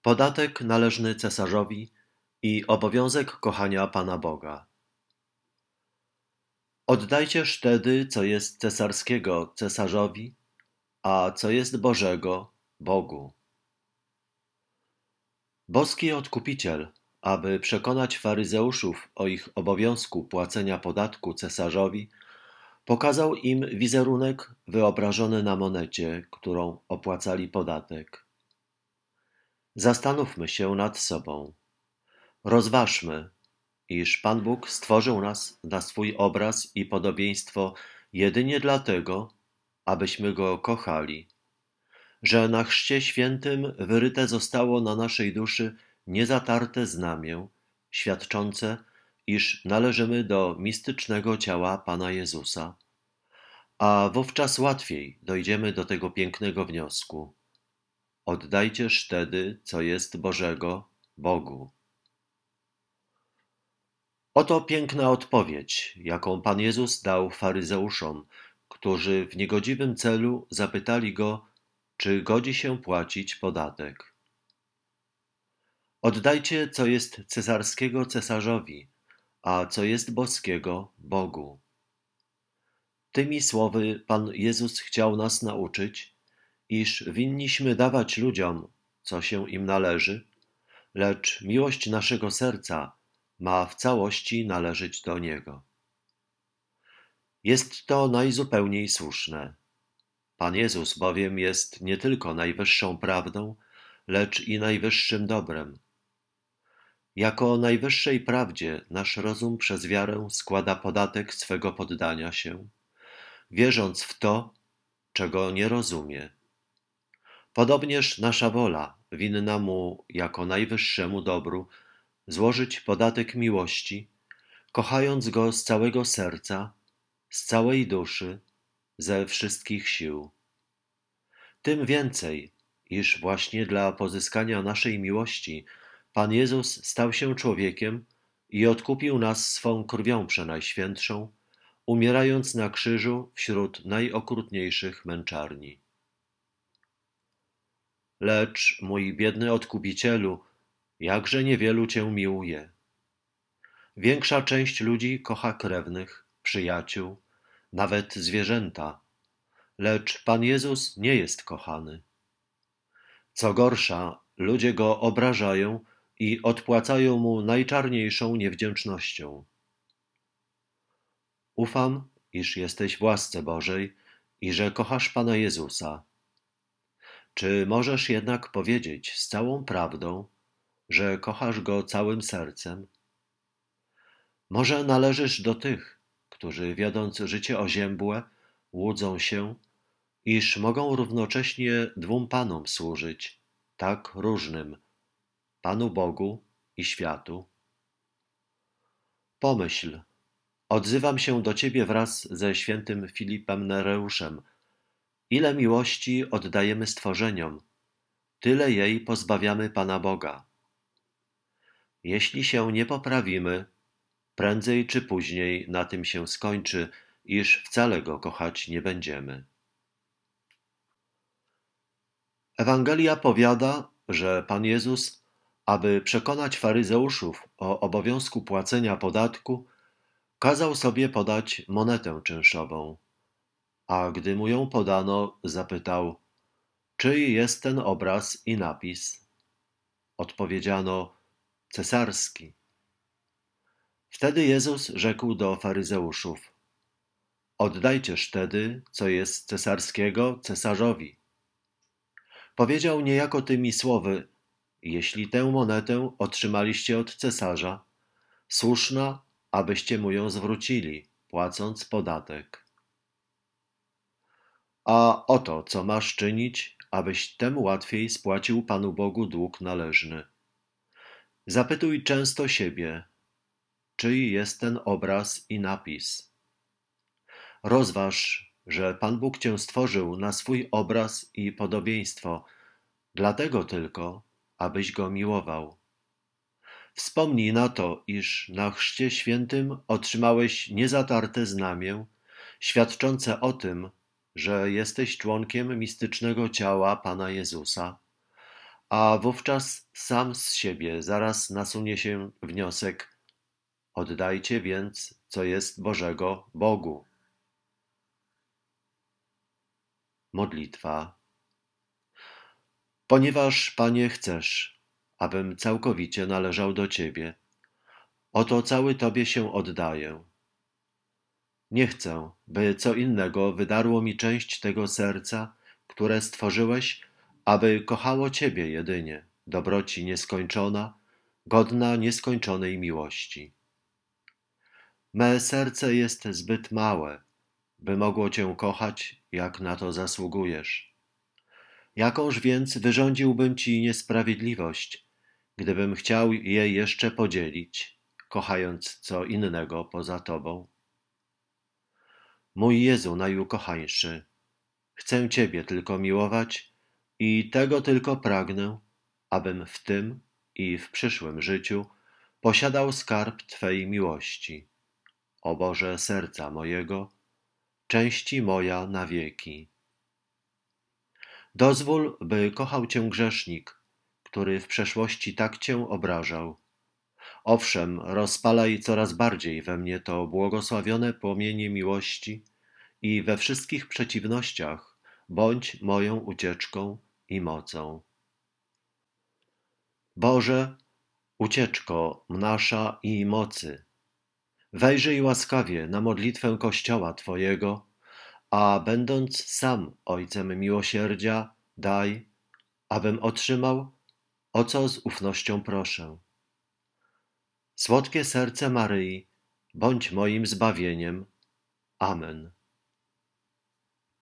Podatek należny cesarzowi i obowiązek kochania Pana Boga. Oddajcież wtedy, co jest cesarskiego cesarzowi, a co jest Bożego Bogu. Boski Odkupiciel, aby przekonać faryzeuszów o ich obowiązku płacenia podatku cesarzowi, pokazał im wizerunek wyobrażony na monecie, którą opłacali podatek. Zastanówmy się nad sobą. Rozważmy, iż Pan Bóg stworzył nas na swój obraz i podobieństwo jedynie dlatego, abyśmy Go kochali, że na Chrzcie Świętym wyryte zostało na naszej duszy niezatarte znamię, świadczące, iż należymy do mistycznego ciała Pana Jezusa, a wówczas łatwiej dojdziemy do tego pięknego wniosku. Oddajcież wtedy, co jest Bożego, Bogu. Oto piękna odpowiedź, jaką Pan Jezus dał faryzeuszom, którzy w niegodziwym celu zapytali Go, czy godzi się płacić podatek. Oddajcie, co jest cesarskiego cesarzowi, a co jest boskiego Bogu. Tymi słowy Pan Jezus chciał nas nauczyć, iż winniśmy dawać ludziom, co się im należy, lecz miłość naszego serca ma w całości należeć do Niego. Jest to najzupełniej słuszne. Pan Jezus bowiem jest nie tylko najwyższą prawdą, lecz i najwyższym dobrem. Jako najwyższej prawdzie nasz rozum przez wiarę składa podatek swego poddania się, wierząc w to, czego nie rozumie. Podobnież nasza wola winna Mu jako najwyższemu dobru złożyć podatek miłości, kochając Go z całego serca, z całej duszy, ze wszystkich sił. Tym więcej, iż właśnie dla pozyskania naszej miłości Pan Jezus stał się człowiekiem i odkupił nas swą krwią przenajświętszą, umierając na krzyżu wśród najokrutniejszych męczarni. Lecz, mój biedny Odkupicielu, jakże niewielu Cię miłuje. Większa część ludzi kocha krewnych, przyjaciół, nawet zwierzęta, lecz Pan Jezus nie jest kochany. Co gorsza, ludzie Go obrażają i odpłacają Mu najczarniejszą niewdzięcznością. Ufam, iż jesteś w łasce Bożej i że kochasz Pana Jezusa. Czy możesz jednak powiedzieć z całą prawdą, że kochasz Go całym sercem? Może należysz do tych, którzy wiodąc życie oziębłe, łudzą się, iż mogą równocześnie dwóm Panom służyć, tak różnym, Panu Bogu i światu. Pomyśl, odzywam się do Ciebie wraz ze świętym Filipem Nereuszem. Ile miłości oddajemy stworzeniom, tyle jej pozbawiamy Pana Boga. Jeśli się nie poprawimy, prędzej czy później na tym się skończy, iż wcale Go kochać nie będziemy. Ewangelia powiada, że Pan Jezus, aby przekonać faryzeuszów o obowiązku płacenia podatku, kazał sobie podać monetę czynszową, a gdy mu ją podano, zapytał, czyj jest ten obraz i napis? Odpowiedziano, cesarski. Wtedy Jezus rzekł do faryzeuszów, oddajcież wtedy, co jest cesarskiego, cesarzowi. Powiedział niejako tymi słowy, jeśli tę monetę otrzymaliście od cesarza, słuszna, abyście mu ją zwrócili, płacąc podatek. A oto, co masz czynić, abyś tem łatwiej spłacił Panu Bogu dług należny. Zapytuj często siebie, czyj jest ten obraz i napis. Rozważ, że Pan Bóg Cię stworzył na swój obraz i podobieństwo, dlatego tylko, abyś Go miłował. Wspomnij na to, iż na Chrzcie Świętym otrzymałeś niezatarte znamię, świadczące o tym, że jesteś członkiem mistycznego ciała Pana Jezusa, a wówczas sam z siebie zaraz nasunie się wniosek: oddajcie więc, co jest Bożego, Bogu. Modlitwa. Ponieważ, Panie, chcesz, abym całkowicie należał do Ciebie, oto cały Tobie się oddaję. Nie chcę, by co innego wydarło mi część tego serca, które stworzyłeś, aby kochało Ciebie jedynie, dobroci nieskończona, godna nieskończonej miłości. Me serce jest zbyt małe, by mogło Cię kochać, jak na to zasługujesz. Jakąż więc wyrządziłbym Ci niesprawiedliwość, gdybym chciał je jeszcze podzielić, kochając co innego poza Tobą? Mój Jezu najukochańszy, chcę Ciebie tylko miłować i tego tylko pragnę, abym w tym i w przyszłym życiu posiadał skarb Twej miłości. O Boże serca mojego, części moja na wieki. Dozwól, by kochał Cię grzesznik, który w przeszłości tak Cię obrażał. Owszem, rozpalaj coraz bardziej we mnie to błogosławione płomienie miłości i we wszystkich przeciwnościach bądź moją ucieczką i mocą. Boże, ucieczko nasza i mocy, wejrzyj łaskawie na modlitwę Kościoła Twojego, a będąc sam Ojcem miłosierdzia, daj, abym otrzymał, o co z ufnością proszę. Słodkie serce Maryi, bądź moim zbawieniem. Amen.